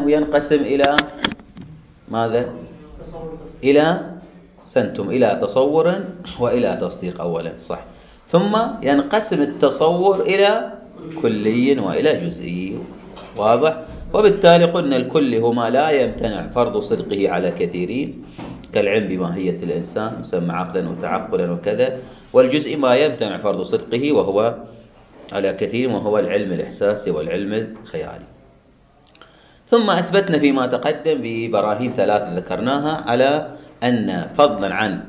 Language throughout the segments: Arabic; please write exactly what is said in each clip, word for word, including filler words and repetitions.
ينقسم إلى ماذا؟ إلى سنتم إلى تصور وإلى تصديق أولا، صح. ثم ينقسم التصور إلى كلي وإلى جزئي، واضح. وبالتالي قلنا الكل هو ما لا يمتنع فرض صدقه على كثيرين كالعلم بماهية الإنسان يسمى عقلا وتعقلا وكذا، والجزء ما يمتنع فرض صدقه وهو على كثير وهو العلم الإحساسي والعلم الخيالي. ثم أثبتنا فيما تقدم ببراهين ثلاثة ذكرناها على أن فضلا عن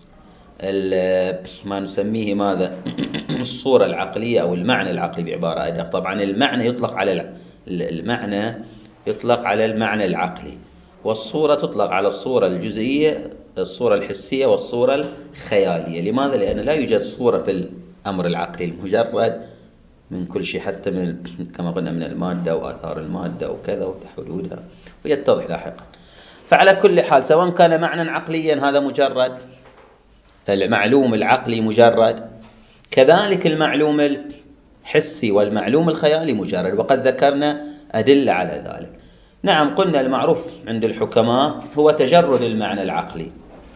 ما نسميه ماذا الصورة العقلية أو المعنى العقلي بعبارة أدق. طبعا المعنى يطلق على المعنى يطلق على المعنى العقلي، والصورة تطلق على الصورة الجزئية، الصورة الحسية والصورة الخيالية. لماذا؟ لأن لا يوجد صورة في الأمر العقلي المجرد من كل شيء، حتى من كما قلنا من المادة وآثار المادة وكذا وحدودها، ويتضح لاحقا. فعلى كل حال سواء كان معنى عقليا هذا مجرد، فالمعلوم العقلي مجرد، كذلك المعلوم الحسي والمعلوم الخيالي مجرد، وقد ذكرنا أدلة على ذلك. نعم، قلنا المعروف عند الحكماء هو تجرد المعنى العقلي،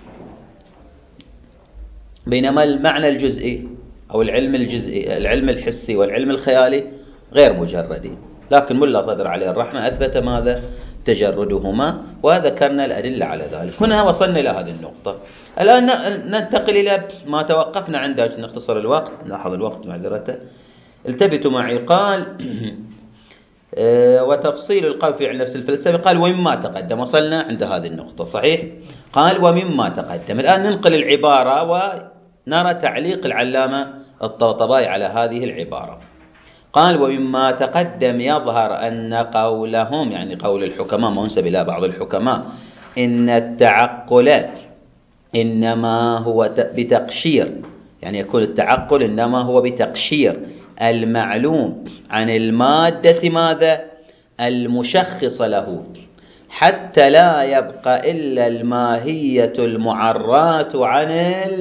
بينما المعنى الجزئي أو العلم الجزئي العلم الحسي والعلم الخيالي غير مجردين. لكن ملا صدر عليه الرحمة أثبت ماذا؟ تجردهما، وذكرنا الأدلة على ذلك. هنا وصلنا إلى هذه النقطة. الآن ننتقل إلى ما توقفنا عنده عشان نختصر الوقت. لاحظ الوقت معذرته، التفتوا معي. قال وتفصيل القول في علم نفس الفلسفة، قال ومما تقدم. وصلنا عند هذه النقطة، صحيح؟ قال ومما تقدم. الآن ننقل العبارة ونرى تعليق العلامة الطبطبائي على هذه العبارة. قال ومما تقدم يظهر أن قولهم، يعني قول الحكماء ما ينسب إلى بعض الحكماء، إن التعقل إنما هو بتقشير، يعني يكون التعقل إنما هو بتقشير المعلوم عن المادة ماذا؟ المشخص له، حتى لا يبقى إلا الماهية المعرات عن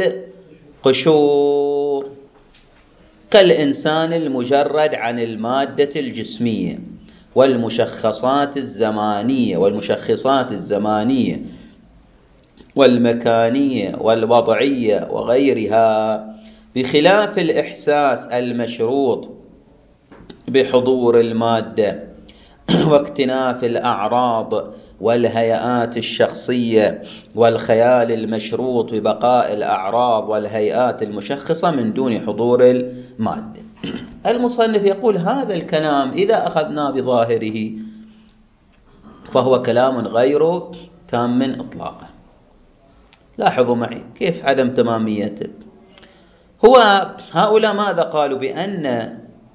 القشور، كالإنسان المجرد عن المادة الجسمية والمشخصات الزمانية والمشخصات الزمانية والمكانية والوضعية وغيرها، بخلاف الإحساس المشروط بحضور المادة واكتناف الأعراض والهيئات الشخصية، والخيال المشروط ببقاء الأعراض والهيئات المشخصة من دون حضور المادة. المصنف يقول هذا الكلام إذا أخذنا بظاهره فهو كلام غير تام من إطلاقه. لاحظوا معي كيف عدم تماميته. هو هؤلاء ماذا قالوا؟ بأن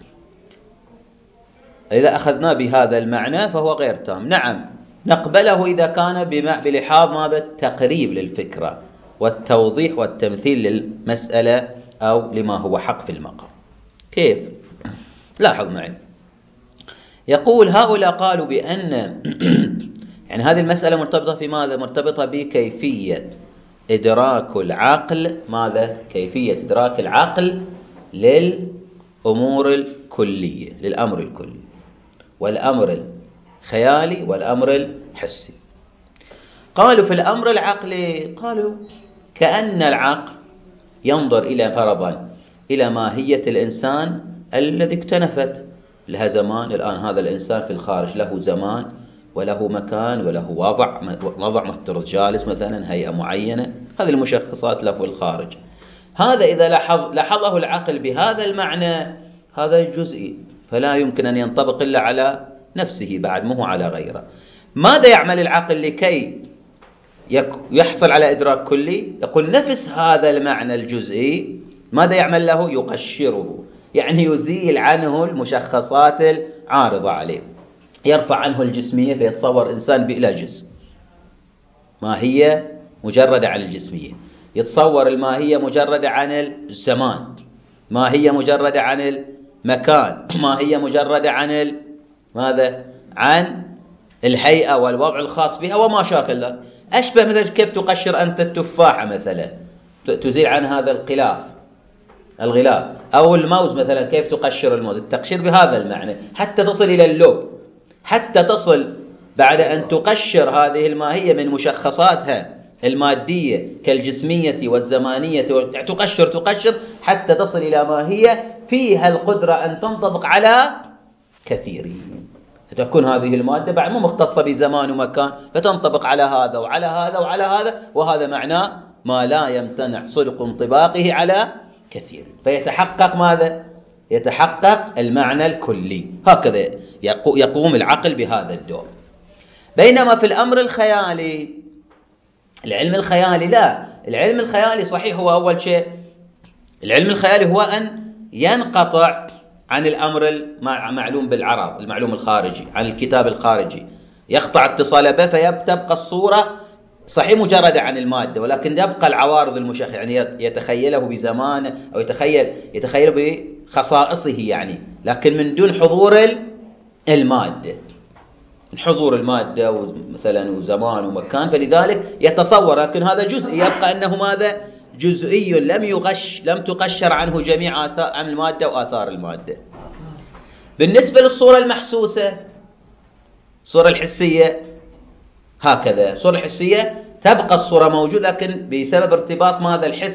إذا أخذنا بهذا المعنى فهو غير تام. نعم، نقبله إذا كان بلحاظ ماذا؟ التقريب للفكرة والتوضيح والتمثيل للمسألة أو لما هو حق في المقام. كيف؟ لاحظ معي. يقول هؤلاء قالوا بأن يعني هذه المسألة مرتبطة في ماذا؟ مرتبطة بكيفية إدراك العقل ماذا؟ كيفية إدراك العقل للأمور الكلية، للأمر الكلي والأمر الخيالي والأمر الحسي. قالوا في الأمر العقلي، قالوا كأن العقل ينظر إلى فرضا إلى ماهية الإنسان الذي اكتنفت لها زمان. الآن هذا الإنسان في الخارج له زمان وله مكان وله وضع، وضع مفترض جالس مثلا، هيئة معينة، هذه المشخصات له في الخارج. هذا إذا لاحظ لاحظه العقل بهذا المعنى هذا جزئي، فلا يمكن أن ينطبق إلا على نفسه بعد، مو على غيره. ماذا يعمل العقل لكي يحصل على إدراك كلي؟ يقول نفس هذا المعنى الجزئي ماذا يعمل له؟ يقشره، يعني يزيل عنه المشخصات العارضة عليه، يرفع عنه الجسمية، فيتصور إنسان بلا جسم، ما هي مجردة عن الجسمية. يتصور الماهية مجردة عن الزمان، ما هي مجردة عن المكان، ما هي مجردة عن ال... ماذا؟ عن الهيئة والوضع الخاص بها وما شاكل ذلك. أشبه مثلا كيف تقشر أنت التفاحة مثلا، تزيل عن هذا الغلاف الغلاف أو الموز مثلا، كيف تقشر الموز؟ التقشير بهذا المعنى حتى تصل إلى اللب، حتى تصل بعد أن تقشر هذه الماهية من مشخصاتها المادية كالجسمية والزمانية، تقشر تقشر حتى تصل إلى ماهية فيها القدرة أن تنطبق على كثيرين، فتكون هذه المادة بعد مو مختصة بزمان ومكان، فتنطبق على هذا وعلى هذا وعلى هذا، وهذا معناه ما لا يمتنع صدق انطباقه على كثير، فيتحقق ماذا؟ يتحقق المعنى الكلي. هكذا يقوم العقل بهذا الدور. بينما في الأمر الخيالي، العلم الخيالي لا، العلم الخيالي صحيح هو أول شيء، العلم الخيالي هو أن ينقطع عن الأمر المعلوم بالعرض، المعلوم الخارجي، عن الكتاب الخارجي، يقطع اتصال به، فيبقى الصورة صحيح مجردة عن المادة، ولكن يبقى العوارض المشخصة، يعني يتخيله بزمانه أو يتخيل يتخيله بخصائصه يعني، لكن من دون حضور المادة، من حضور المادة مثلا وزمان ومكان، فلذلك يتصور، لكن هذا جزء، يبقى أنه ماذا؟ جزئي لم يغش لم تقشر عنه جميع آثار عن المادة وآثار المادة. بالنسبة للصورة المحسوسة، الصورة الحسية هكذا، الصورة الحسية تبقى الصورة موجودة، لكن بسبب ارتباط ماذا؟ الحس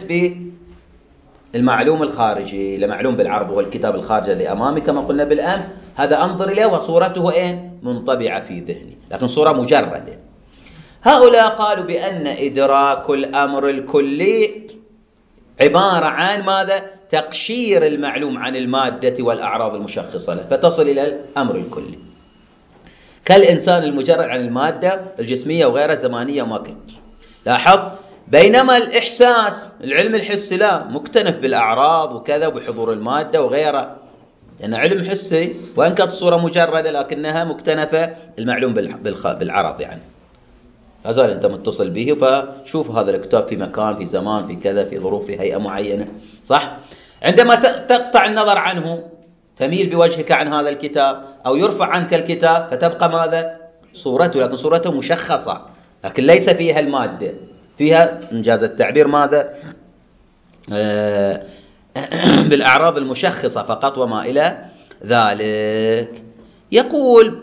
بالمعلوم الخارجي، لمعلوم بالعرض هو الكتاب الخارجي الذي أمامي كما قلنا بالأمس، هذا أنظر إليه وصورته أين؟ منطبعة في ذهني، لكن صورة مجردة. هؤلاء قالوا بأن إدراك الأمر الكلي عبارة عن ماذا؟ تقشير المعلوم عن المادة والأعراض المشخصة له، فتصل إلى الأمر الكلي، كالإنسان المجرد عن المادة الجسمية وغيرها زمانية ومكان. لاحظ، بينما الإحساس العلم الحسي لا، مكتنف بالأعراض وكذا وبحضور المادة وغيرها، لأن علم حسي وإن كانت الصورة مجردة لكنها مكتنفة المعلوم بالعرض، يعني هذا أنت متصل به، فشوف هذا الكتاب في مكان في زمان في كذا في ظروف في هيئة معينة، صح؟ عندما تقطع النظر عنه، تميل بوجهك عن هذا الكتاب أو يرفع عنك الكتاب، فتبقى ماذا؟ صورته، لكن صورته مشخصة، لكن ليس فيها المادة، فيها إنجاز التعبير ماذا؟ آه بالأعراض المشخصة فقط وما إلى ذلك. يقول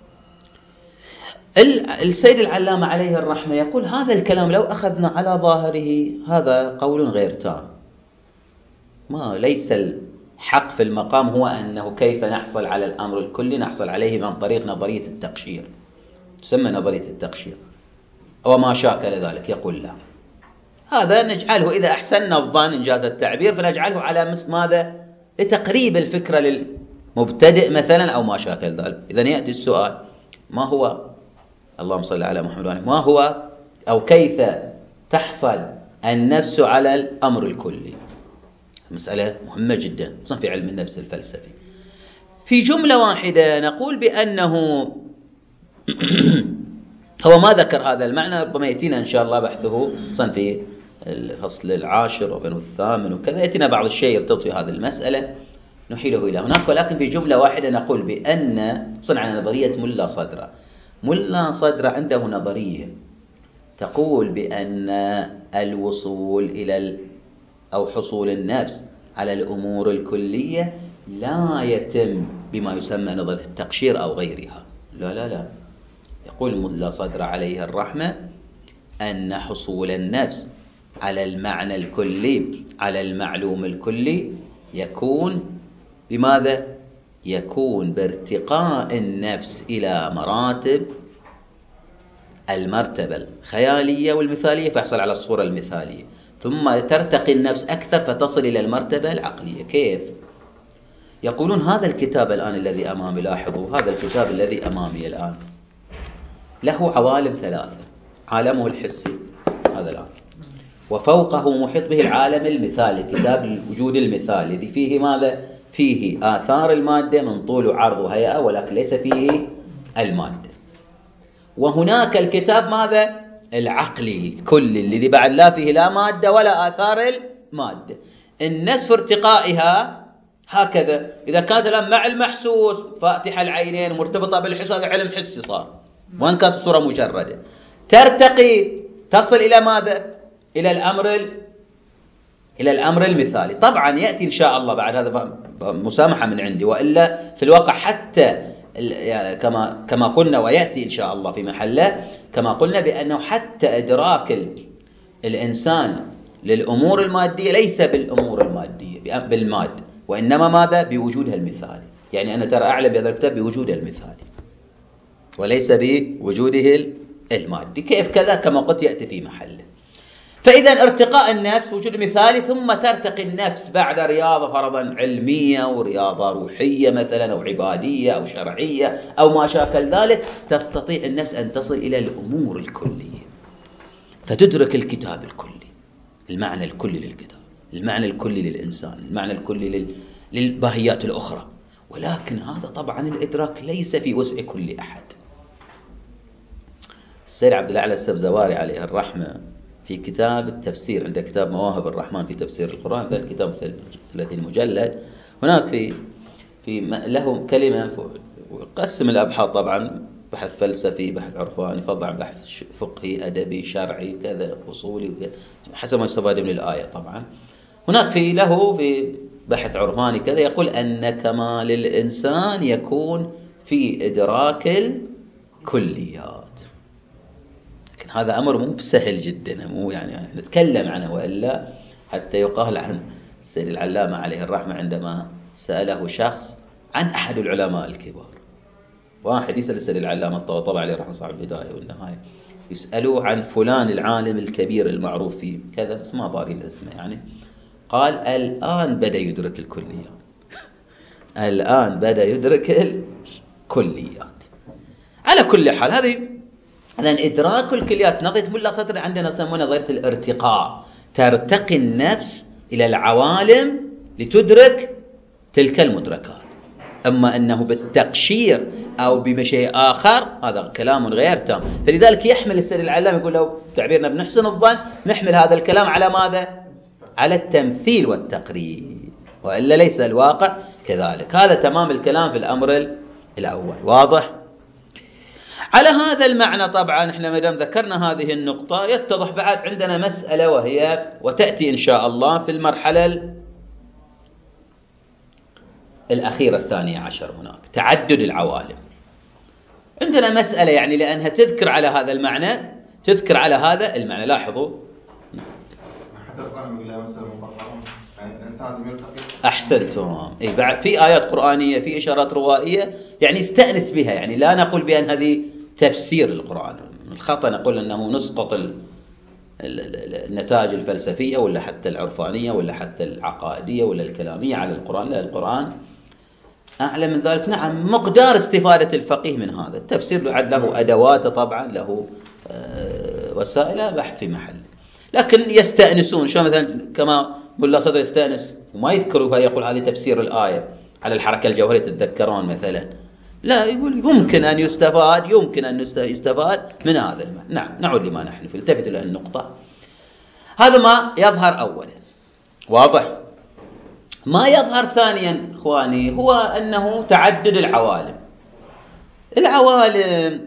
السيد العلامة عليه الرحمة، يقول هذا الكلام لو أخذنا على ظاهره هذا قول غير تام، ما ليس الحق في المقام هو أنه كيف نحصل على الأمر الكلي، نحصل عليه من طريق نظرية التقشير، تسمى نظرية التقشير أو ما شاكل ذلك. يقول لا، هذا نجعله إذا أحسننا الظن إنجاز التعبير فنجعله على مثل ماذا؟ لتقريب الفكرة للمبتدئ مثلا أو ما شاكل ذلك. إذن يأتي السؤال، ما هو، اللهم صل على محمد وعلى، ما هو أو كيف تحصل النفس على الأمر الكلي؟ مسألة مهمة جدا في علم النفس الفلسفي. في جملة واحدة نقول بأنه هو ما ذكر هذا المعنى، ربما يأتينا إن شاء الله بحثه في الفصل العاشر وبين الثامن وكذا، يأتينا بعض الشيء يرتبط بهذه المسألة نحيله إلى هناك، ولكن في جملة واحدة نقول بأن صنع نظرية ملا صدرة. ملا صدرة عنده نظرية تقول بأن الوصول إلى أو حصول النفس على الأمور الكلية لا يتم بما يسمى نظرية التقشير أو غيرها، لا لا لا. يقول ملا صدرة عليه الرحمة أن حصول النفس على المعنى الكلي، على المعلوم الكلي، يكون بماذا؟ يكون بارتقاء النفس إلى مراتب المرتبة الخيالية والمثالية، فيحصل على الصورة المثالية، ثم ترتقي النفس أكثر فتصل إلى المرتبة العقلية. كيف؟ يقولون هذا الكتاب الآن الذي أمامي، لاحظوا هذا الكتاب الذي أمامي الآن له عوالم ثلاثة، عالمه الحسي هذا الآن، وفوقه محيط به العالم المثالي، كتاب الوجود المثالي الذي فيه ماذا؟ فيه آثار المادة من طول وعرض وهيئة، ولكن ليس فيه المادة. وهناك الكتاب ماذا؟ العقلي كل الذي بعد لا فيه لا مادة ولا آثار المادة. النفس في ارتقائها هكذا، إذا كانت الآن مع المحسوس فاتحة العينين مرتبطة بالحس، هذا علم حسي صار، وإن كانت الصورة مجردة، ترتقي تصل إلى ماذا؟ إلى الأمر إلى الأمر المثالي. طبعا يأتي إن شاء الله بعد هذا مسامحة من عندي، وإلا في الواقع حتى كما كما قلنا ويأتي إن شاء الله في محله، كما قلنا بأنه حتى إدراك الإنسان للأمور المادية ليس بالأمور المادية بالماد، وإنما ماذا؟ بوجودها المثالي. يعني أنا ترى أعلم بهذا الكتاب بوجودها المثالي وليس بوجوده المادي. كيف كذا؟ كما قلت يأتي في محله. فإذا ارتقاء النفس وجود مثالي، ثم ترتقي النفس بعد رياضة فرضا علمية ورياضة روحية مثلا أو عبادية أو شرعية أو ما شاكل ذلك، تستطيع النفس أن تصل إلى الأمور الكلية، فتدرك الكتاب الكلي، المعنى الكلي للكتاب، المعنى الكلي للإنسان، المعنى الكلي لل... للباهيات الأخرى. ولكن هذا طبعا الإدراك ليس في وسع كل أحد. السيد عبد الأعلى السبزواري عليه الرحمة في كتاب التفسير، عند كتاب مواهب الرحمن في تفسير القرآن، هذا الكتاب ثلاثين مجلد، هناك في في له كلمة قسم الأبحاث طبعا، بحث فلسفي، بحث عرفاني، فضل عن بحث فقهي، أدبي، شرعي، كذا أصولي، حسب ما يستفاد من الآية. طبعا هناك في له في بحث عرفاني كذا يقول أن كمال الإنسان يكون في إدراك الكليات. لكن هذا أمر مو بسهل جدا، مو يعني نتكلم عنه، وإلا حتى يقال عن السيد العلامة عليه الرحمة عندما سأله شخص عن أحد العلماء الكبار، واحد يسأل السيد العلامة الطباطبائي عليه الرحمة صاحب البداية والنهاية، يسألوه عن فلان العالم الكبير المعروف فيه كذا، بس ما ضاري الاسم يعني، قال الآن بدأ يدرك الكليات الآن بدأ يدرك الكليات. على كل حال هذه إذن إدراك الكليات نظرية ملا صدر عندنا نسمونها نظرية الارتقاء، ترتقي النفس إلى العوالم لتدرك تلك المدركات. أما أنه بالتقشير أو بشيء آخر هذا كلام غير تام. فلذلك يحمل السيد العلام يقول لو تعبيرنا بنحسن الظن نحمل هذا الكلام على ماذا؟ على التمثيل والتقريب، وإلا ليس الواقع كذلك. هذا تمام الكلام في الأمر الأول. واضح؟ على هذا المعنى طبعا احنا مدام ذكرنا هذه النقطة يتضح بعد عندنا مسألة، وهي وتأتي إن شاء الله في المرحلة الأخيرة الثانية عشر، هناك تعدد العوالم. عندنا مسألة يعني لأنها تذكر على هذا المعنى، تذكر على هذا المعنى. لاحظوا أحسنتم، إيه بعد في آيات قرآنية، في إشارات روائية، يعني استأنس بها، يعني لا نقول بأن هذه تفسير القرآن. الخطأ نقول أنه نسقط النتائج الفلسفية ولا حتى العرفانية ولا حتى العقائدية ولا الكلامية على القرآن. لا، القرآن أعلى من ذلك. نعم، مقدار استفادة الفقيه من هذا التفسير له أدواته طبعا، له وسائل بحث في محل، لكن يستأنسون. شو مثلا كما ملا صدر يستأنس وما يذكرها، يقول هذه تفسير الآية على الحركة الجوهرية تتذكرون مثلا، لا، يقول يمكن أن يستفاد يمكن أن يستفاد من هذا المعنى. نعم، نعود لما نحن في التفت إلى النقطة. هذا ما يظهر أولا. واضح؟ ما يظهر ثانيا إخواني هو أنه تعدد العوالم. العوالم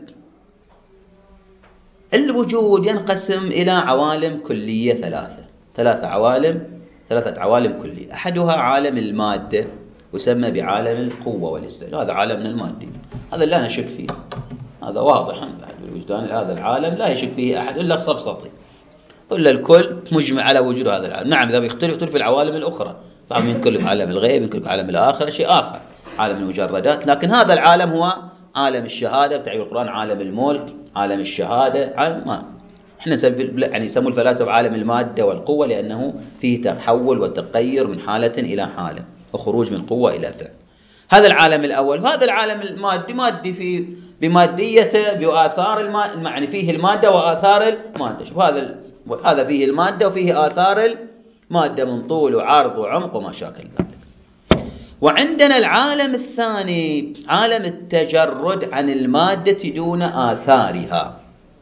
الوجود ينقسم إلى عوالم كلية ثلاثة ثلاثة عوالم ثلاثة عوالم كلية. أحدها عالم المادة يسمى بعالم القوة والاستعلاء، هذا عالم من المادة، هذا لا نشك فيه، هذا واضح بعد الوجدان. هذا العالم لا يشك فيه أحد إلا الصفصطي، إلا الكل مجمع على وجود هذا العالم. نعم، إذا بيختلف يختلف في العوالم الأخرى، فهم ينقل في عالم الغيب، ينقل في عالم الآخرة، شيء آخر، عالم المجردات. لكن هذا العالم هو عالم الشهادة، بتعبير القرآن عالم الملك، عالم الشهادة، عالم ما احنا يعني يسموا الفلاسفة عالم المادة والقوة، لأنه فيه تحول وتغير من حالة إلى حالة وخروج من قوة إلى فعل. هذا العالم الأول. هذا العالم المادي مادي في بماديته بآثار المادة، يعني فيه المادة وآثار المادة. شوف هذا هذا فيه المادة وفيه آثار المادة من طول وعرض وعمق وما شاكل ذلك. وعندنا العالم الثاني عالم التجرد عن المادة دون آثارها،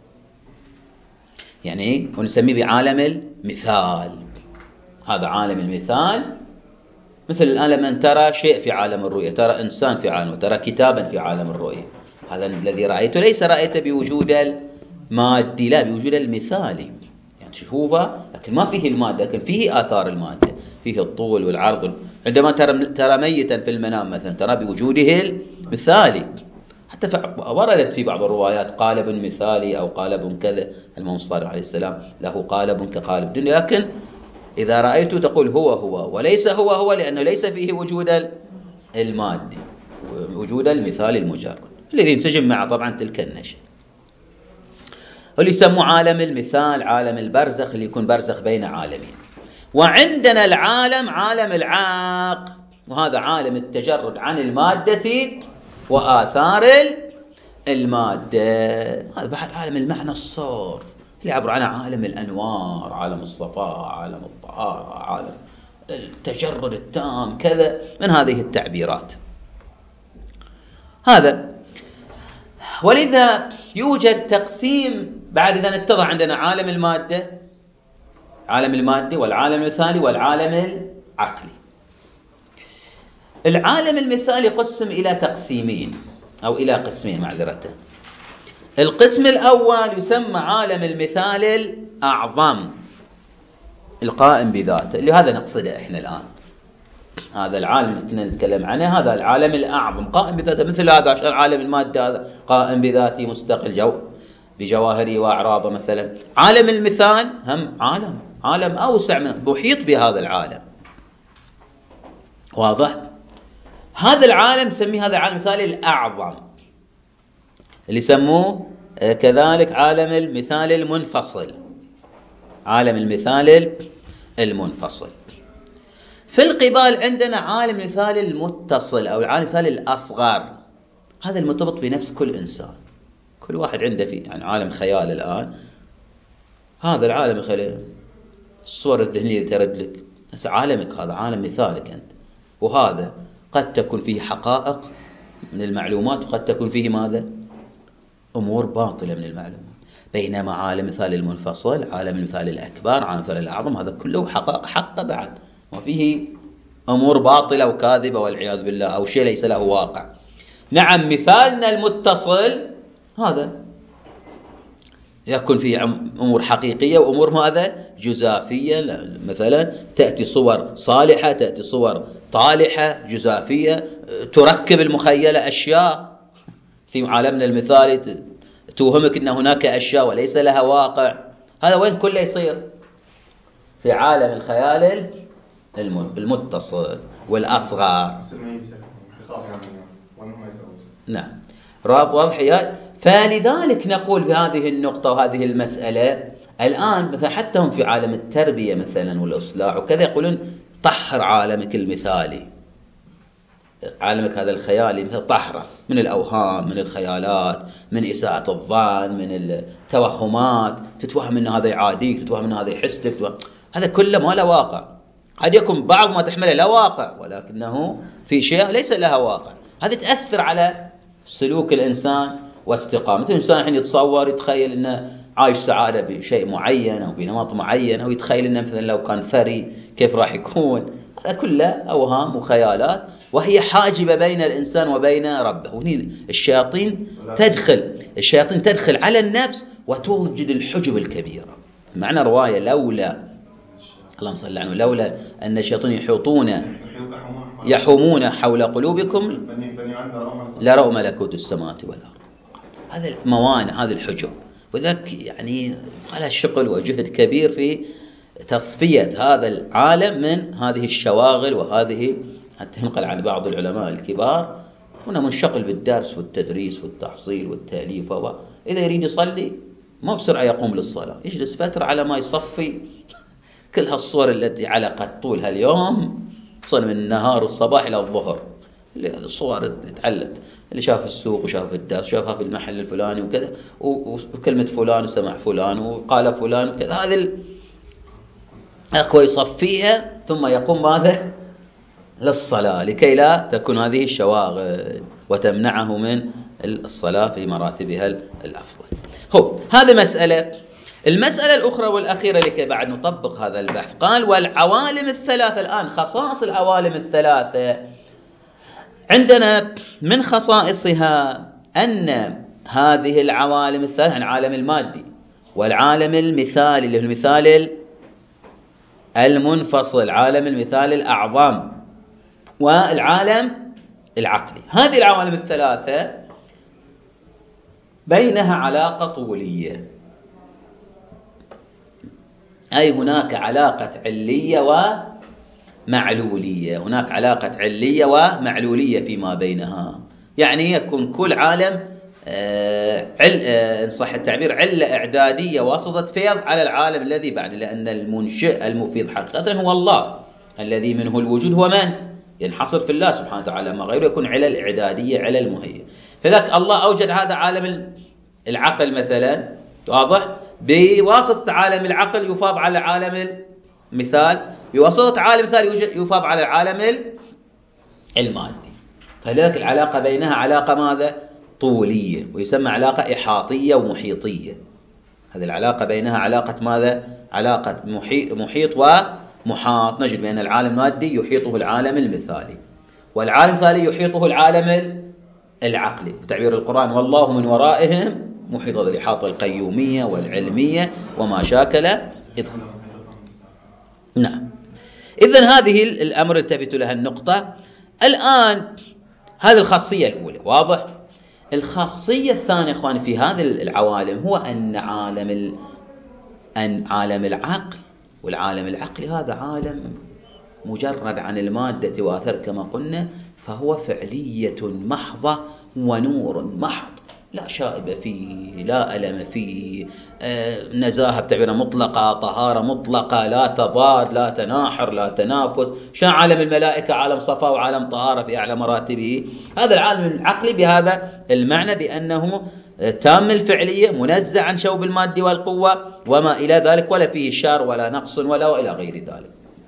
يعني ونسميه بعالم المثال. هذا عالم المثال، مثل الآن لما ترى شيء في عالم الرؤية، ترى إنسان في عالم، ترى كتابا في عالم الرؤية، هذا الذي رأيته ليس رأيته بوجود المادي، لا، بوجود المثالي، يعني تشوفه لكن ما فيه المادة، لكن فيه آثار المادة، فيه الطول والعرض. عندما ترى ترى ميتا في المنام مثلا ترى بوجوده المثالي، حتى وردت في بعض الروايات قالب مثالي أو قالب كذا. المهم صالح عليه السلام له قالب كقالب الدنيا، لكن إذا رأيت تقول هو هو وليس هو هو، لأنه ليس فيه وجود المادي، وجود المثال المجرد الذي ينسجم مع طبعا تلك النشأة. اللي يسموه عالم المثال، عالم البرزخ، اللي يكون برزخ بين عالمين. وعندنا العالم عالم العاق، وهذا عالم التجرد عن المادة وآثار المادة. هذا بعد عالم المعنى الصار اللي عبر عنه عالم الأنوار، عالم الصفاء، عالم الطهارة، عالم التجرد التام، كذا من هذه التعبيرات. هذا ولذا يوجد تقسيم بعد إذا اتضح عندنا عالم المادة، عالم المادي والعالم المثالي والعالم العقلي. العالم المثالي قسم إلى تقسيمين أو إلى قسمين معذرة. القسم الأول يسمى عالم المثال الأعظم القائم بذاته، اللي هذا نقصده إحنا الآن. هذا العالم اللي كنا نتكلم عنه هذا العالم الأعظم قائم بذاته، مثل هذا عشان عالم المادة هذا قائم بذاته مستقل جو بجواهره وأعراضه مثلا. عالم المثال هم عالم عالم أوسع من محيط بهذا العالم، واضح؟ هذا العالم سميه هذا العالم المثالي الأعظم، اللي يسموه كذلك عالم المثال المنفصل. عالم المثال المنفصل. في القبال عندنا عالم المثال المتصل أو العالم المثال الأصغر، هذا المرتبط بنفس كل إنسان. كل واحد عنده في يعني عالم خيال الآن، هذا العالم الخيالي الصور الذهنية اللي ترد لك بس عالمك، هذا عالم مثالك أنت. وهذا قد تكون فيه حقائق من المعلومات وقد تكون فيه ماذا؟ أمور باطلة من المعلومات. بينما عالم مثال المنفصل، عالم المثال الأكبر، عالم المثال الأعظم، هذا كله حقائق حقه بعد، وفيه أمور باطلة وكاذبة والعياذ بالله، أو شيء ليس له واقع. نعم مثالنا المتصل هذا يكون فيه أمور حقيقية وأمور ماذا؟ جزافية. مثلا تأتي صور صالحة، تأتي صور طالحة جزافية، تركب المخيلة أشياء في عالمنا المثالي توهمك أن هناك أشياء وليس لها واقع. هذا وين كله يصير؟ في عالم الخيال المتصل والأصغر. نعم راب واضح. فلذلك نقول في هذه النقطة وهذه المسألة الآن مثلا حتى هم في عالم التربية مثلا والإصلاح وكذا يقولون طهر عالمك المثالي، عالمك هذا الخيالي مثل طهره من الأوهام، من الخيالات، من إساءة الظن، من التوهمات، تتوهم أن هذا يعاديك، تتوهم أن هذا يحسدك، هذا كله ما له واقع. قد يكون بعض ما تحمله له واقع ولكنه في شيء ليس لها واقع. هذه تأثر على سلوك الإنسان واستقامته. الإنسان الحين يتصور يتخيل أنه عايش سعادة بشيء معين أو بنمط معين، أو يتخيل أنه مثلا لو كان ثري كيف راح يكون. هذا كله أوهام وخيالات، وهي حاجبة بين الإنسان وبين ربه. وهنا الشياطين تدخل الشياطين تدخل على النفس وتوجد الحجب الكبيرة. معنى رواية لولا اللهم صل على لولا أن الشياطين يحوطون يحومون حول قلوبكم لرأوا ملكوت السماوات والأرض. هذا الموانع، هذا الحجب. وذلك يعني على شغل وجهد كبير في تصفية هذا العالم من هذه الشواغل وهذه، حتى ينقل عن بعض العلماء الكبار هنا منشغل بالدرس والتدريس والتحصيل والتأليف، وإذا يريد يصلي ما بسرعة يقوم للصلاة، يجلس فترة على ما يصفي كل هالصور التي علقت طول هاليوم، صار من النهار والصباح إلى الظهر، الصور اللي تعلت، اللي شاف السوق وشاف الدرس شافها في المحل الفلاني وكذا، وكلمة فلان وسمع فلان وقال فلان وكذا، هذه الأخوة يصفيها ثم يقوم ماذا؟ للصلاة، لكي لا تكون هذه الشواغل وتمنعه من الصلاة في مراتبها الأفضل. هو هذا مسألة. المسألة الأخرى والأخيرة لكي بعد نطبق هذا البحث، قال والعوالم الثلاثة. الآن خصائص العوالم الثلاثة عندنا من خصائصها أن هذه العوالم الثلاثة، يعني العالم المادي والعالم المثالي اللي هو المثال المنفصل، عالم المثال الأعظم، والعالم العقلي، هذه العوالم الثلاثة بينها علاقة طولية، أي هناك علاقة علية ومعلولية، هناك علاقة علية ومعلولية فيما بينها. يعني يكون كل عالم عل إن صح التعبير علة إعدادية واسطة فيض على العالم الذي بعد، لأن المنشئ المفيض حقيقة هو الله الذي منه الوجود، هو من ينحصر في الله سبحانه وتعالى، ما غيره يكون علل إعدادية علل مهيئة. فذلك الله أوجد هذا عالم العقل مثلا، واضح، بواسطة عالم العقل يفاض على عالم المثال، بواسطة عالم مثال يفاض على العالم المادي. فلذلك العلاقة بينها علاقة ماذا؟ طولية، ويسمى علاقة إحاطية ومحيطية. هذه العلاقة بينها علاقة ماذا؟ علاقة محيط, محيط ومحاط. نجد بأن العالم المادي يحيطه العالم المثالي، والعالم المثالي يحيطه العالم العقلي، بتعبير القرآن والله من ورائهم محيط. هذا الإحاطة القيومية والعلمية وما شاكل إذن. نعم، إذن هذه الأمر التفت لها النقطة. الآن هذه الخاصية الأولى، واضح. الخاصية الثانية إخواني في هذه العوالم هو أن عالم ال... أن عالم العقل والعالم العقلي هذا عالم مجرد عن المادة وآثار كما قلنا، فهو فعلية محضة ونور محض، لا شائبة فيه، لا ألم فيه، آه نزاهة بتعبير مطلقة، طهارة مطلقة، لا تضاد، لا تناحر، لا تنافس. شان عالم الملائكة عالم صفاء وعالم طهارة في أعلى مراتبه. هذا العالم العقلي بهذا المعنى بأنه تام الفعلية، منزع عن شوب المادة والقوة وما إلى ذلك، ولا فيه شر ولا نقص ولا إلى غير ذلك.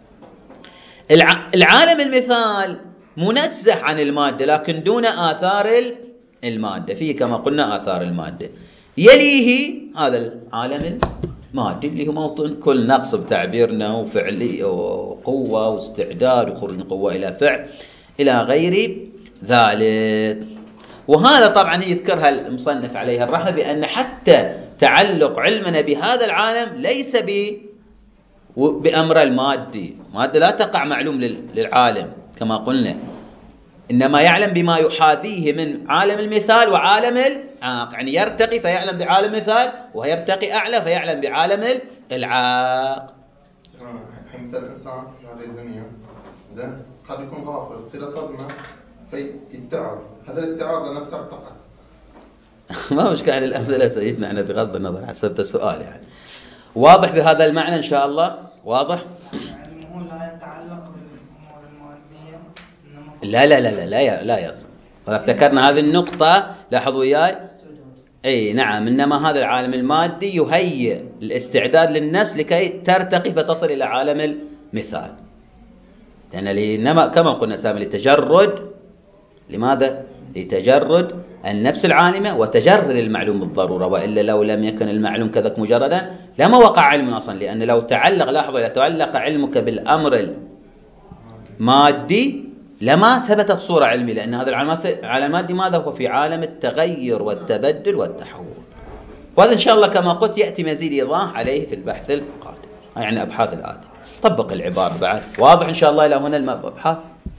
العالم المثال منزه عن المادة لكن دون آثار المادة، فيه كما قلنا آثار المادة. يليه هذا العالم المادي اللي هو موطن كل نقص بتعبيرنا، وفعلي وقوة واستعداد وخروج من قوة إلى فعل إلى غير ذلك. وهذا طبعا يذكرها المصنف عليها الرحمة بأن حتى تعلق علمنا بهذا العالم ليس بأمر المادي، المادة لا تقع معلوم للعالم كما قلنا، إنما يعلم بما يحاذيه من عالم المثال وعالم العاق. يعني يرتقي فيعلم بعالم المثال، ويرتقي أعلى فيعلم بعالم العاق. حين مثل الإنسان في هذه الدنيا زين قد يكون غافل، تصير صدمة فيتعظ، هذا الاتعاظ لنفسه ارتقى. ما مشكلة عن الأمثلة سيدنا، أنا بغض النظر حسب السؤال يعني واضح بهذا المعنى إن شاء الله. واضح؟ يعني هو لا يتعلق بالأمور المادية. لا لا لا لا لا لا يصل. ذكرنا هذه النقطة، لاحظوا وياي. أي نعم، إنما هذا العالم المادي يهيئ الاستعداد للنفس لكي ترتقي فتصل إلى عالم المثال، لأن إنما كما قلنا سامي للتجرد. لماذا؟ لتجرد النفس العالمة وتجرد المعلوم بالضرورة، وإلا لو لم يكن المعلوم كذلك مجردا لما وقع علم أصلا. لأن لو تعلق، لاحظوا، إذا تعلق علمك بالأمر المادي لما ثبتت صورة علمية، لأن هذا العالم المادي ماذا هو؟ في عالم التغير والتبدل والتحول. وهذا إن شاء الله كما قلت يأتي مزيد إيضاح عليه في البحث القادم، يعني أبحاث الآتي. طبق العبارة بعد. واضح إن شاء الله إلى هنا الأبحاث.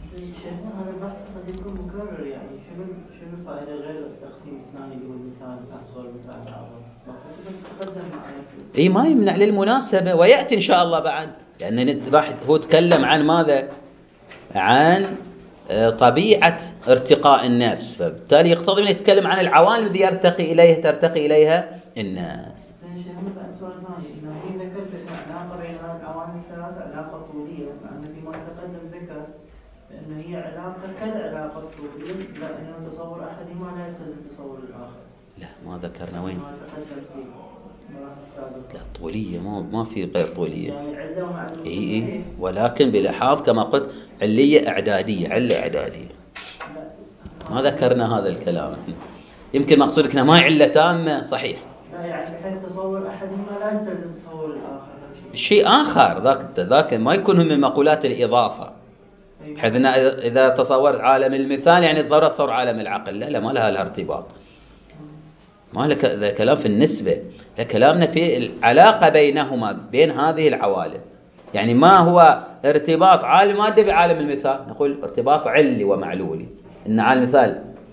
اي ما يمنع للمناسبة، ويأتي إن شاء الله بعد، لأن راح هو تكلم عن ماذا؟ عن طبيعة ارتقاء النفس، فبالتالي يقتضي أن يتكلم عن العوالم التي يرتقي إليها ترتقي إليها الناس. سؤال ثاني، إنه هي ذكرت أن علاقة بين العوالم الثلاثة علاقة طولية، لأن فيما تقدم ذكر أن هي علاقة كالعلاقة الطولية، لأنه تصور أحدهما لا يستلزم تصور الآخر. لا ما ذكرنا وين؟ ما تقدم فيه. لا طولية، ما ما في غير طولية. يعني علة ومعلومة. إيه إيه، ولكن بلحاظ كما قلت علية إعدادية، علة إعدادية. ما ذكرنا هذا الكلام. يمكن مقصودك ما علة تامة، صحيح. لا يعني بحيث تصور أحدهما لا يستلزم تصور الآخر. شيء آخر، ذاك ذاك ما يكون من مقولات الإضافة، بحيث أن إذا تصورت عالم المثال يعني الضرورة تصور عالم العقل. لا لا، ما لها الارتباط، ما لك ذا كلام في النسبة، كلامنا في العلاقة بينهما، بين هذه العوالم. يعني ما هو ارتباط عالم المادة بعالم المثال؟ نقول ارتباط علي ومعلولي، إن عالم المثال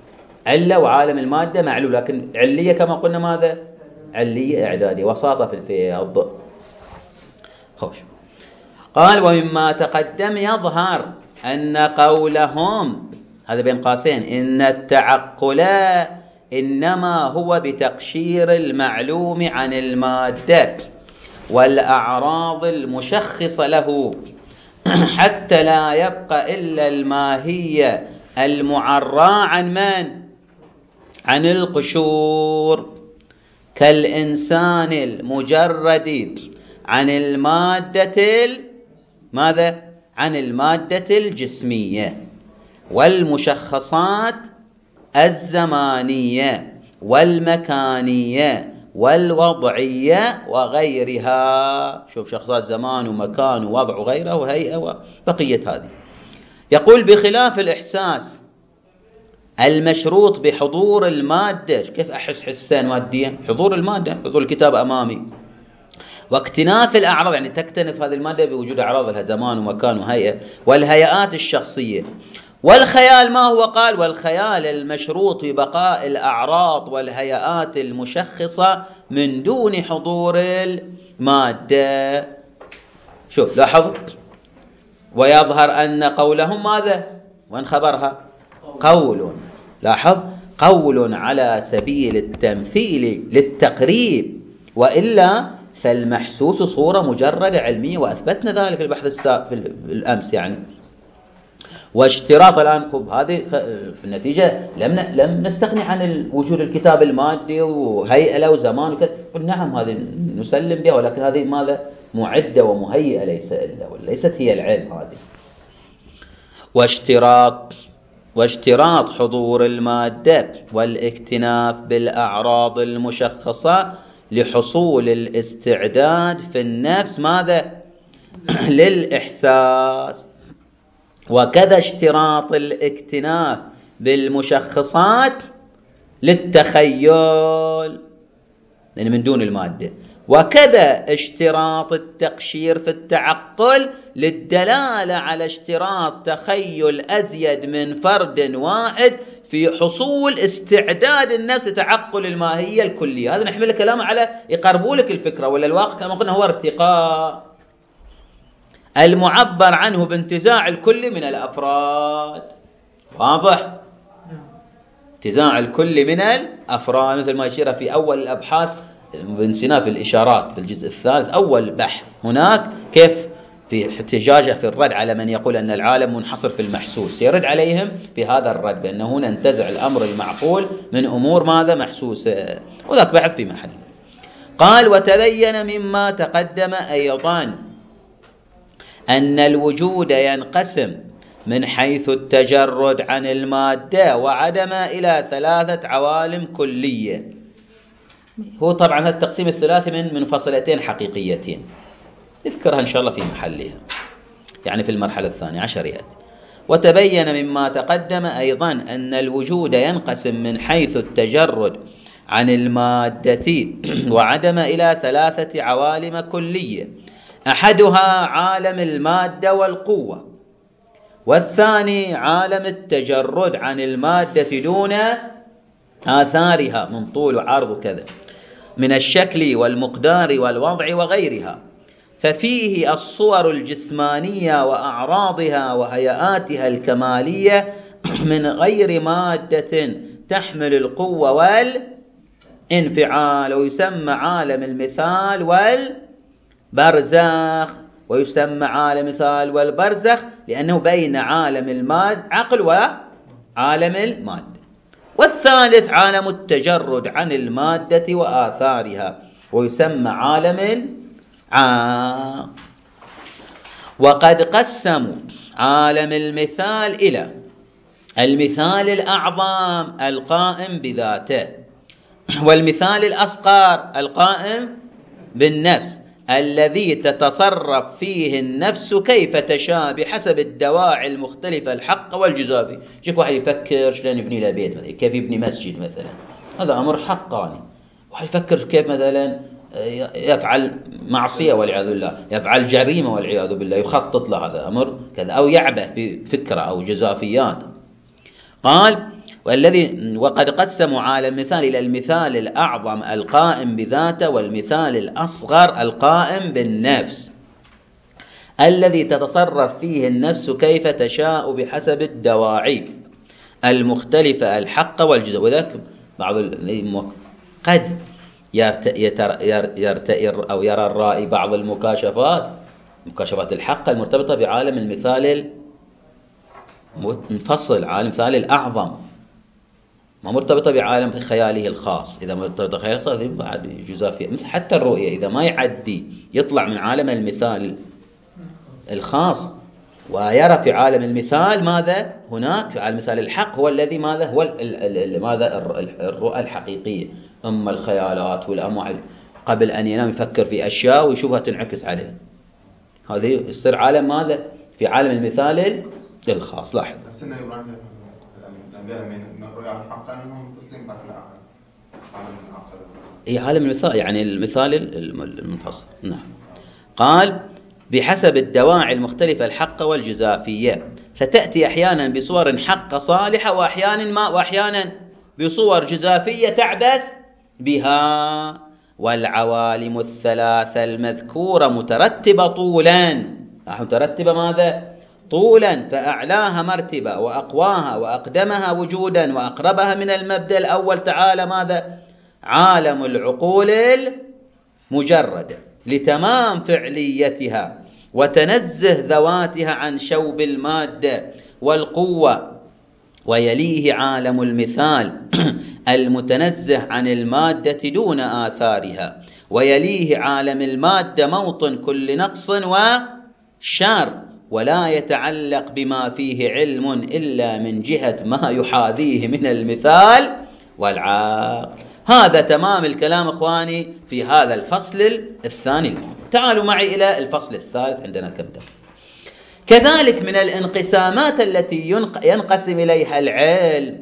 علة وعالم المادة معلول، لكن علية كما قلنا ماذا؟ علية إعدادية، وساطة في الفيض. خوش. قال ومما تقدم يظهر أن قولهم، هذا بين قاسين، إن التعقل إنما هو بتقشير المعلوم عن المادة والأعراض المشخصة له، حتى لا يبقى إلا الماهية المعرى عن من؟ عن القشور، كالإنسان المجرد عن المادة ماذا؟ عن المادة الجسمية والمشخصات الزمانية والمكانية والوضعية وغيرها. شوف، شخصات زمان ومكان ووضع وغيره وهيئة وبقية هذه. يقول بخلاف الإحساس المشروط بحضور المادة. كيف أحس حسين مادية؟ حضور المادة، حضور الكتاب أمامي. واكتناف الأعراض، يعني تكتنف هذه المادة بوجود أعراض لها زمان ومكان وهيئة، والهيئات الشخصية. والخيال ما هو؟ قال والخيال المشروط ببقاء الأعراض والهيئات المشخصة من دون حضور المادة. شوف لاحظ، ويظهر أن قولهم ماذا؟ وين خبرها؟ قول. لاحظ، قول على سبيل التمثيل للتقريب، وإلا فالمحسوس صورة مجردة علمية، وأثبتنا ذلك في البحث السابق في الأمس يعني. واشتراط الآن خب هذه في النتيجة لم لم نستغني عن وجود الكتاب المادي وهيئة له زمان وكذا. قل نعم هذه نسلم بها، ولكن هذه ماذا؟ معدة ومهيئة، ليس إلا وليست هي العلم هذه. واشتراط واشتراط حضور المادة والاكتناف بالأعراض المشخصة لحصول الاستعداد في النفس ماذا؟ للإحساس. وكذا اشتراط الاكتناف بالمشخصات للتخيل، يعني من دون المادة. وكذا اشتراط التقشير في التعقل للدلالة على اشتراط تخيل أزيد من فرد واحد في حصول استعداد النفس لتعقل الماهية الكلية. هذا نحمل الكلام على يقربوا لك الفكرة، ولا الواقع كما قلنا هو ارتقاء المعبر عنه بانتزاع الكل من الأفراد. واضح؟ انتزاع الكل من الأفراد، مثل ما يشير في أول الأبحاث ابن سينا في الإشارات في الجزء الثالث أول بحث هناك، كيف في احتجاجه في الرد على من يقول أن العالم منحصر في المحسوس، يرد عليهم بهذا الرد بأنه ننتزع الأمر المعقول من أمور ماذا؟ محسوسة. وذاك بحث في محل. قال وتبين مما تقدم أيضا أن الوجود ينقسم من حيث التجرد عن المادة وعدم إلى ثلاثة عوالم كلية. هو طبعا هذا التقسيم الثلاثي من منفصلتين حقيقيتين، اذكرها إن شاء الله في محلها، يعني في المرحلة الثانية عشر يأتي. وتبين مما تقدم أيضا أن الوجود ينقسم من حيث التجرد عن المادة وعدم إلى ثلاثة عوالم كلية، أحدها عالم المادة والقوة، والثاني عالم التجرد عن المادة دون آثارها من طول وعرض وكذا من الشكل والمقدار والوضع وغيرها. ففيه الصور الجسمانية وأعراضها وهيئاتها الكمالية من غير مادة تحمل القوة والانفعال، ويسمى عالم المثال والبرزخ. ويسمى عالم المثال والبرزخ لأنه بين عالم المادة عقل وعالم المادة. والثالث عالم التجرد عن المادة وآثارها، ويسمى عالم العاقل. وقد قسموا عالم المثال إلى المثال الأعظم القائم بذاته، والمثال الأصغر القائم بالنفس الذي تتصرف فيه النفس كيف تشاء بحسب الدواعي المختلفة الحق والجزافي. شوف واحد يفكر شلون يبني له بيت مثلا، كيف يبني مسجد مثلا، هذا أمر حقاني. واحد يفكر كيف مثلا يفعل معصية والعياذ بالله، يفعل جريمة والعياذ بالله، يخطط له، هذا أمر كذا. أو يعبث بفكرة أو جزافيات. قال والذي وقد قسموا عالم المثال إلى المثال الأعظم القائم بذاته والمثال الأصغر القائم بالنفس الذي تتصرف فيه النفس كيف تشاء بحسب الدواعي المختلفة الحق والجزء. وذلك بعض قد يرتئر أو يرى الرائي بعض المكاشفات مكاشفات الحق المرتبطة بعالم المثال المنفصل، عالم المثال الأعظم، ما مرتبطة بعالم خياله الخاص. إذا مرتبطة خياله الخاص بعد جزافية، مثل حتى الرؤية إذا ما يعدي يطلع من عالم المثال الخاص ويرى في عالم المثال ماذا هناك في عالم المثال الحق هو الذي ماذا هو ال ال ماذا الرؤى الحقيقية، أما الخيالات والأموال قبل أن ينام يفكر في أشياء ويشوفها تنعكس عليه، هذه يصير عالم ماذا في عالم المثال الخاص. لاحظ نفس النبي إبراهيم الأنبياء من رؤيا الحق أنهم تسليم ذاك العالم عالم الآخر أي عالم المثال يعني المثال المنفصل. نعم. قال بحسب الدواعي المختلفة الحق والجزافية، فتأتي أحيانا بصور حق صالحة وأحيانا ما وأحيانا بصور جزافية تعبث بها. والعوالم الثلاثة المذكورة مترتبة طولا، مترتبة ماذا؟ طولا، فأعلاها مرتبة وأقواها وأقدمها وجودا وأقربها من المبدأ الأول تعالى ماذا؟ عالم العقول المجردة لتمام فعليتها وتنزه ذواتها عن شوب المادة والقوة. ويليه عالم المثال المتنزه عن المادة دون آثارها. ويليه عالم المادة موطن كل نقص وشر، ولا يتعلق بما فيه علم إلا من جهة ما يحاذيه من المثال والعقل. هذا تمام الكلام إخواني في هذا الفصل الثاني. تعالوا معي إلى الفصل الثالث، عندنا كم دقيقة. كذلك من الانقسامات التي ينقسم إليها العلم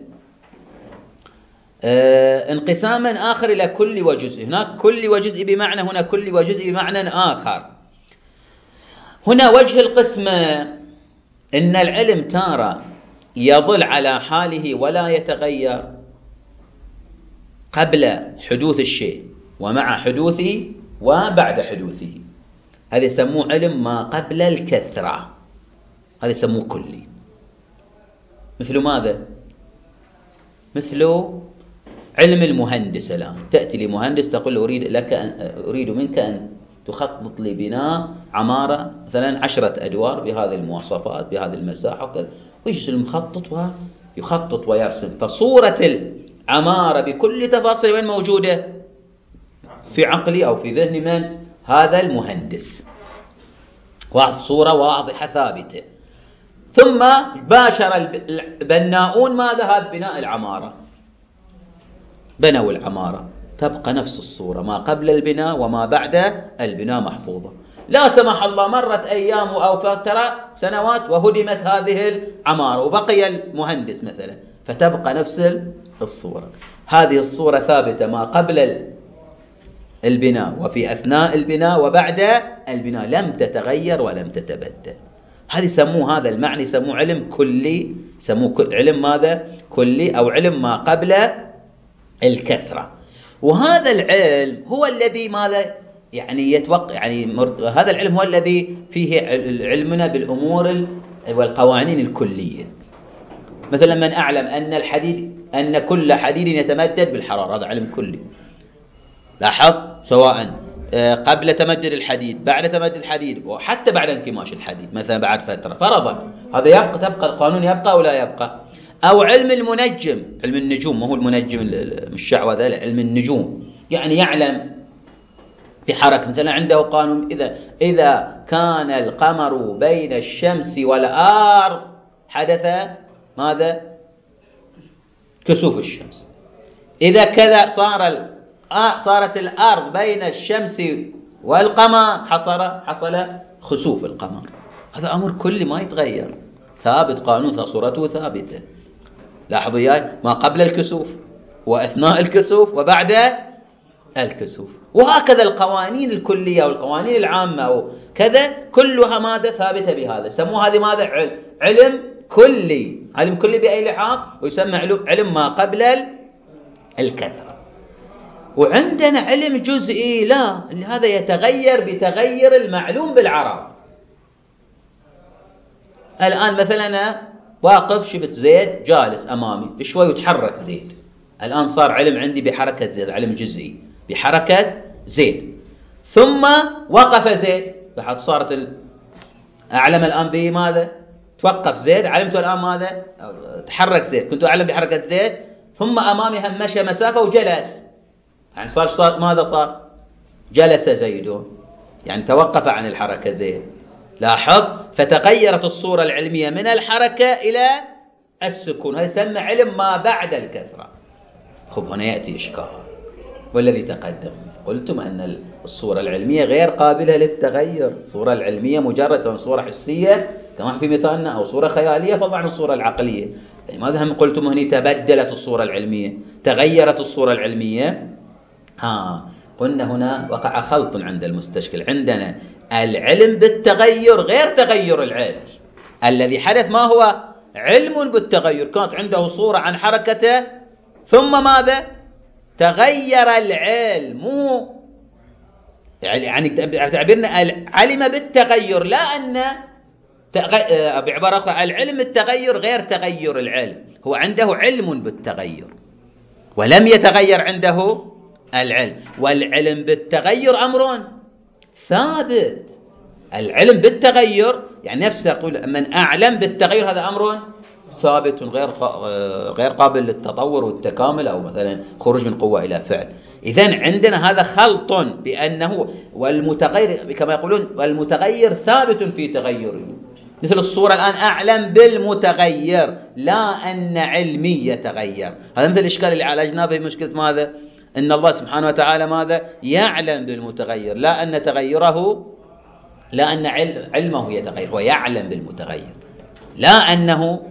آه انقساما آخر إلى كل وجزء. هناك كل وجزء بمعنى، هنا كل وجزء بمعنى آخر. هنا وجه القسمة إن العلم تارة يظل على حاله ولا يتغير قبل حدوث الشيء ومع حدوثه وبعد حدوثه، هذا يسموه علم ما قبل الكثرة، هذا يسموه كلي. مثل ماذا؟ مثل علم المهندس. الآن تأتي لمهندس تقول له أريد لك أن أريد منك أن تخطط لي بناء عمارة مثلا عشرة أدوار بهذه المواصفات بهذه المساحة وكذا، ويجلس المخطط ويخطط ويرسم. فصورة العمارة بكل تفاصيل وين موجودة؟ في عقلي أو في ذهن من؟ هذا المهندس. واحد صورة واضحة ثابتة. ثم باشر البناؤون ماذا؟ هذا بناء العمارة، بنوا العمارة، تبقى نفس الصورة ما قبل البناء وما بعد البناء محفوظة. لا سمح الله مرت أيام أو فترة سنوات وهدمت هذه العمارة وبقي المهندس مثلا، فتبقى نفس الصورة. هذه الصورة ثابتة ما قبل البناء وفي أثناء البناء وبعد البناء، لم تتغير ولم تتبدل. هذه يسموه هذا المعنى يسموه علم كلي، يسموه علم ماذا؟ كلي أو علم ما قبل الكثرة. وهذا العلم هو الذي ماذا؟ يعني يتوقع يعني هذا العلم هو الذي فيه علمنا بالأمور والقوانين الكلية. مثلا من أعلم أن الحديد أن كل حديد يتمدد بالحرارة، هذا علم كلي. لاحظ، سواء قبل تمدد الحديد بعد تمدد الحديد وحتى بعد انكماش الحديد مثلا بعد فترة فرضا، هذا يبقى تبقى القانون يبقى أو لا يبقى. أو علم المنجم، علم النجوم، ما هو المنجم الشعوذة، علم النجوم يعني يعلم بحركة مثلا عنده قانون إذا إذا كان القمر بين الشمس والأرض حدث ماذا؟ كسوف الشمس. إذا كذا صار صارت الأرض بين الشمس والقمر حصل حصل خسوف القمر. هذا أمر كلي ما يتغير، ثابت، قانون صورته ثابتة. لاحظوا ياي، ما قبل الكسوف وأثناء الكسوف وبعد الكسوف. وهكذا القوانين الكلية والقوانين العامة وكذا كلها ماذا؟ ثابتة بهذا. سموه هذه ماذا؟ علم كلي. علم كلي بأي لحاظ، ويسمى علم ما قبل الكثرة. وعندنا علم جزئي لا، هذا يتغير بتغير المعلوم بالعرض. الآن مثلا أنا واقف شفت زيد جالس أمامي شوي وتحرك زيد، الآن صار علم عندي بحركة زيد، علم جزئي بحركة زيد. ثم وقف زيد، بعد صارت أعلم الآن بماذا؟ توقف زيد، علمت الآن ماذا؟ تحرك زيد، كنت أعلم بحركة زيد. ثم أمامي هم مشى مسافة وجلس، يعني صار, صار ماذا صار؟ جلس زيد، يعني توقف عن الحركة زيد. لاحظ، فتغيرت الصورة العلمية من الحركة إلى السكون، هذا يسمى علم ما بعد الكثرة. خب هنا يأتي إشكال، والذي تقدم قلتم أن الصورة العلمية غير قابلة للتغير، الصورة العلمية مجرد سواء صورة حسية كما في مثالنا أو صورة خيالية فضلا عن الصورة العقلية. يعني ماذا هم قلتم هنا تبدلت الصورة العلمية، تغيرت الصورة العلمية. ها قلنا هنا وقع خلط عند المستشكل، عندنا العلم بالتغير غير تغير العلم. الذي حدث ما هو؟ علم بالتغير، كانت عنده صورة عن حركته ثم ماذا؟ تغير العلم، يعني تعبيرنا علم بالتغير، لا أن بعبارة أخرى العلم التغير غير تغير العلم، هو عنده علم بالتغير ولم يتغير عنده العلم. والعلم بالتغير أمر ثابت، العلم بالتغير يعني نفس تقول من أعلم بالتغير، هذا أمر ثابت غير غير قابل للتطور والتكامل أو مثلا خروج من قوة إلى فعل. إذن عندنا هذا خلط بأنه والمتغير كما يقولون والمتغير ثابت في تغيره، مثل الصورة الآن أعلم بالمتغير لا أن علمي يتغير. هذا مثل الإشكال اللي عالجناه به مشكلة ماذا؟ إن الله سبحانه وتعالى ماذا؟ يعلم بالمتغير لا أن تغيره، لا أن علمه يتغير، هو يعلم بالمتغير لا أنه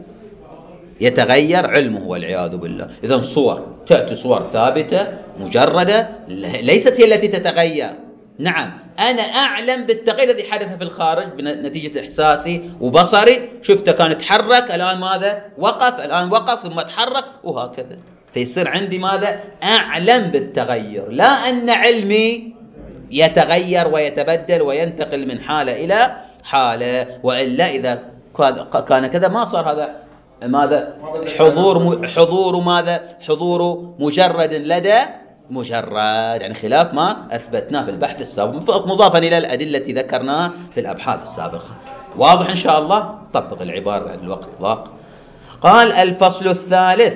يتغير علمه والعياذ بالله. إذن صور تأتي صور ثابتة مجردة ليست هي التي تتغير. نعم أنا أعلم بالتغير الذي حدث في الخارج بنتيجة إحساسي وبصري، شفته كان يتحرك الآن ماذا؟ وقف، الآن وقف ثم تحرك وهكذا. فيصير عندي ماذا؟ أعلم بالتغير لا أن علمي يتغير ويتبدل وينتقل من حالة إلى حالة، وإلا إذا كان كذا ما صار هذا ماذا؟ حضور حضور ماذا؟ حضور مجرد لدى مجرد، يعني خلاف ما أثبتناه في البحث السابق مضافا إلى الأدلة التي ذكرناها في الأبحاث السابقة. واضح إن شاء الله؟ طبق العبارة بعد الوقت ضاق. قال الفصل الثالث: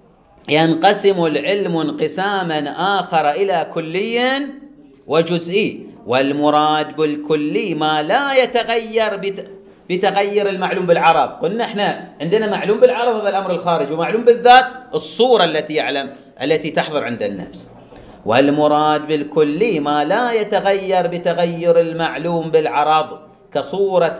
ينقسم العلم انقساما آخر إلى كلي وجزئي، والمراد بالكلي ما لا يتغير بت... بتغير المعلوم بالعرض. قلنا احنا عندنا معلوم بالعرض هذا الأمر الخارجي، ومعلوم بالذات الصورة التي يعلم التي تحضر عند النفس. والمراد بالكلي ما لا يتغير بتغير المعلوم بالعرض، كصورة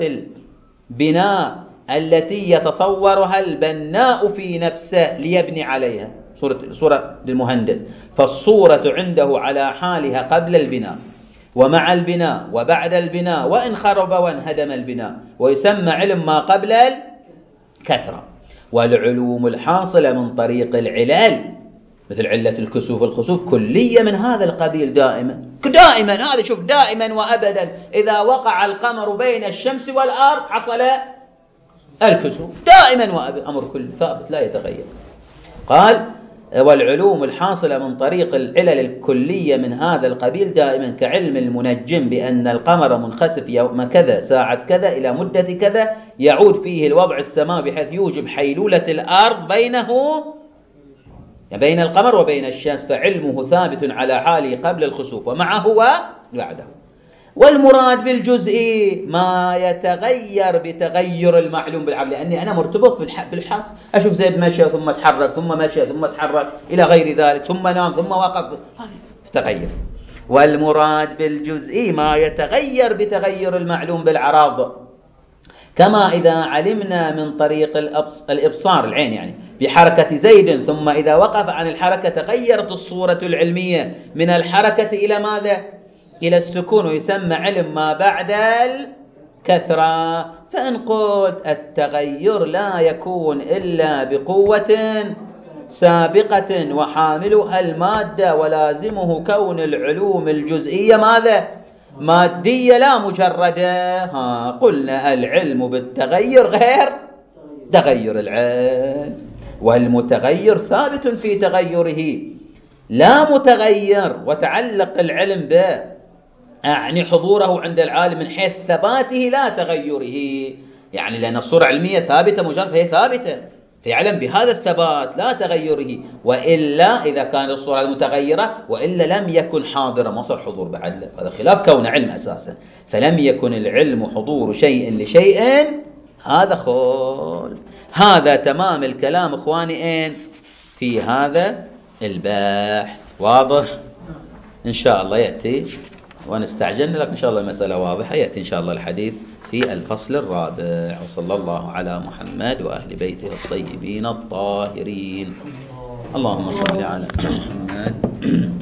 البناء التي يتصورها البناء في نفسه ليبني عليها، صورة صورة للمهندس، فالصورة عنده على حالها قبل البناء ومع البناء وبعد البناء وإن خرب وانهدم البناء، ويسمى علم ما قبل الكثرة. والعلوم الحاصلة من طريق العلل مثل علة الكسوف والخسوف كلية من هذا القبيل دائما دائما. هذا شوف دائما وأبدا إذا وقع القمر بين الشمس والأرض حصل الكسوف دائما وأبدا، أمر كل ثابت لا يتغير. قال والعلوم الحاصلة من طريق العلل الكلية من هذا القبيل دائما، كعلم المنجم بأن القمر منخسف يوم كذا ساعة كذا إلى مدة كذا يعود فيه الوضع السماء بحيث يوجب حيلولة الأرض بينه يعني بين القمر وبين الشمس، فعلمه ثابت على حاله قبل الخسوف ومعه وبعده. والمراد بالجزئي ما يتغير بتغير المعلوم بالعقل، لأني أنا مرتبط بالحس، أشوف زيد مشى ثم تحرك ثم مشى ثم تحرك إلى غير ذلك ثم نام ثم وقف، هذا تغير. والمراد بالجزئي ما يتغير بتغير المعلوم بالعرض، كما إذا علمنا من طريق الإبصار العين يعني بحركة زيد ثم إذا وقف عن الحركة تغيرت الصورة العلمية من الحركة إلى ماذا؟ إلى السكون، ويسمى علم ما بعد الكثرة. فإن قلت التغير لا يكون إلا بقوة سابقة وحاملها المادة ولازمه كون العلوم الجزئية ماذا؟ مادية لا مجردة. ها قلنا العلم بالتغير غير تغير العلم، والمتغير ثابت في تغيره لا متغير، وتعلق العلم به أعني حضوره عند العالم من حيث ثباته لا تغيره، يعني لأن الصورة العلمية ثابتة مجرد فهي ثابتة في علم بهذا الثبات لا تغيره، وإلا إذا كانت الصورة المتغيرة وإلا لم يكن حاضرا ما صار حضور بعدله، هذا خلاف كون علم أساسا، فلم يكن العلم حضور شيء لشيء هذا خول. هذا تمام الكلام إخواني إن في هذا البحث. واضح؟ إن شاء الله يأتي، ونستعجلنا لك إن شاء الله المسألة واضحة، يأتي إن شاء الله الحديث في الفصل الرابع. وصلى الله على محمد وأهل بيته الطيبين الطاهرين. اللهم صل على محمد